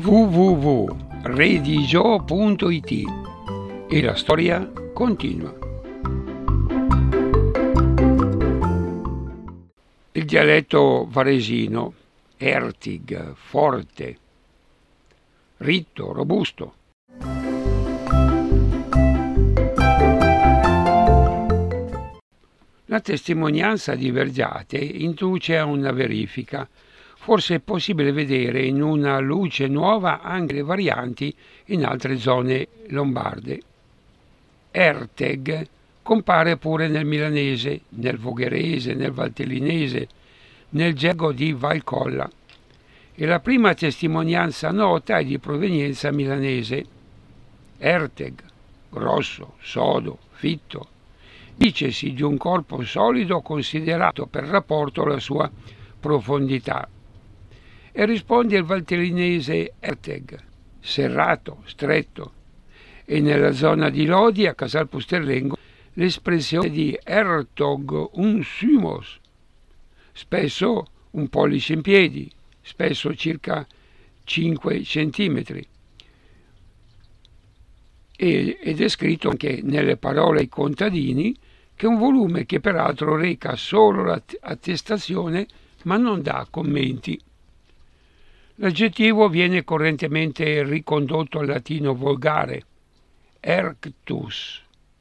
www.redigio.it e la storia continua. Il dialetto varesino, ertig, forte, ritto, robusto. La testimonianza di Vergiate induce a una verifica. Forse è possibile vedere in una luce nuova anche le varianti in altre zone lombarde. Erteg compare pure nel milanese, nel vogherese, nel valtellinese, nel gergo di Valcolla. E la prima testimonianza nota è di provenienza milanese. Erteg, grosso, sodo, fitto. Dicesi di un corpo solido considerato per rapporto alla sua profondità. E risponde il valtellinese erteg, serrato, stretto. E nella zona di Lodi, a Casal Pusterlengo, l'espressione di ertog un sumos, spesso un pollice in piedi, spesso circa 5 centimetri. Ed è scritto anche nelle parole ai contadini, che è un volume che peraltro reca solo l'attestazione ma non dà commenti. L'aggettivo viene correntemente ricondotto al latino volgare, erctus,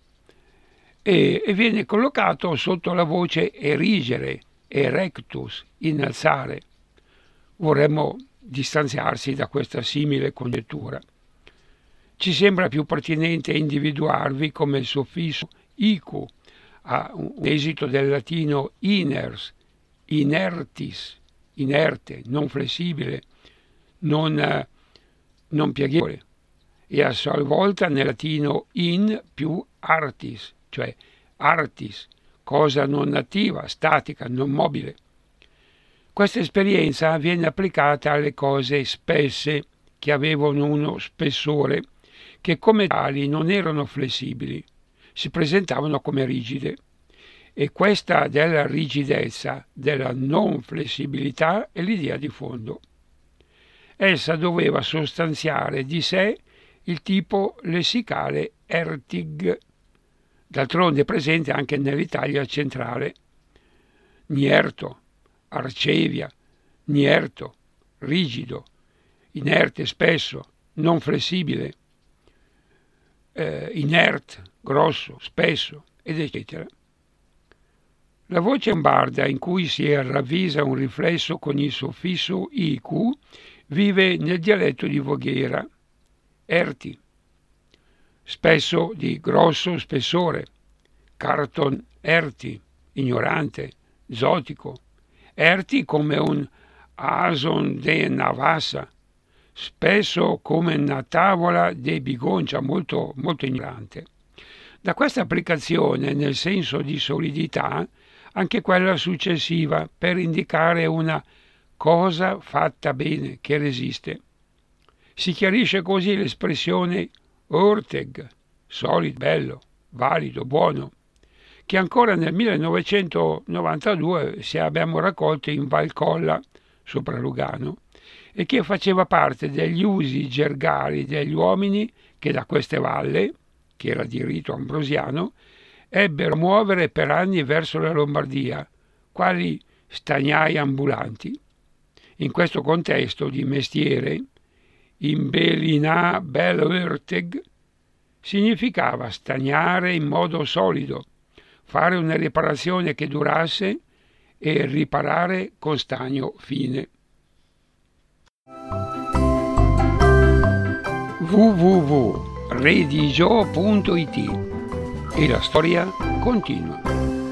e viene collocato sotto la voce erigere, erectus, innalzare. Vorremmo distanziarsi da questa simile congettura. Ci sembra più pertinente individuarvi come il suffisso icu, a un esito del latino iners, inertis, inerte, non flessibile, non pieghevole, e a sua volta nel latino in più artis, cioè artis, cosa non attiva, statica, non mobile. Questa esperienza viene applicata alle cose spesse che avevano uno spessore, che come tali non erano flessibili, si presentavano come rigide. E questa della rigidezza, della non flessibilità è l'idea di fondo. Essa doveva sostanziare di sé il tipo lessicale ertig, d'altronde presente anche nell'Italia centrale. Nierto, arcevia, nierto, rigido, inerte spesso, non flessibile, inert, grosso, spesso, ed eccetera. La voce lombarda in cui si ravvisa un riflesso con il suffisso iq vive nel dialetto di Voghera, erti, spesso di grosso spessore, carton erti, ignorante, zotico, erti come un ason de navassa, spesso come una tavola de bigoncia, molto ignorante. Da questa applicazione nel senso di solidità anche quella successiva per indicare una cosa fatta bene, che resiste. Si chiarisce così l'espressione orteg, solido, bello, valido, buono, che ancora nel 1992 abbiamo raccolto in Valcolla, sopra Lugano, e che faceva parte degli usi gergali degli uomini che da queste valle, che era di rito ambrosiano, ebbero a muovere per anni verso la Lombardia, quali stagnai ambulanti. In questo contesto di mestiere, imbelina bell'erteg significava stagnare in modo solido, fare una riparazione che durasse e riparare con stagno fine. www.redigio.it e la storia continua.